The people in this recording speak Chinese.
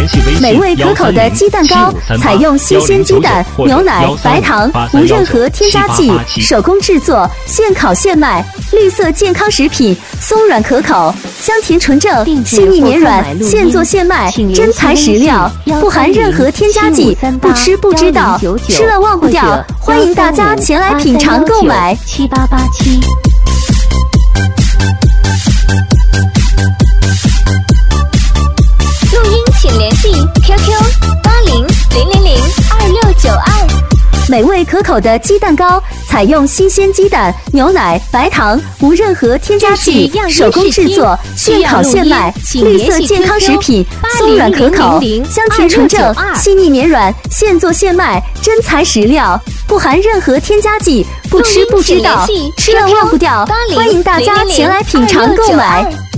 美味可口的鸡蛋糕，采用新鲜鸡蛋、牛奶、白糖，无任何添加剂，手工制作，现烤现卖，绿色健康食品，松软可口，香甜纯正，细腻绵软，现做现卖，真材实料，不含任何添加剂，不吃不知道，吃了忘不掉。欢迎大家前来品尝购买。 7887。录音请联系 QQ8000022692。 美味可口的鸡蛋糕，采用新鲜鸡蛋、牛奶、白糖，无任何添加剂，手工制作，现烤现卖，绿色健康食品，松软可口，香甜纯正，细腻绵软，现做现卖，真材实料，不含任何添加剂，不吃不知道，吃了忘不掉。欢迎大家前来品尝购买。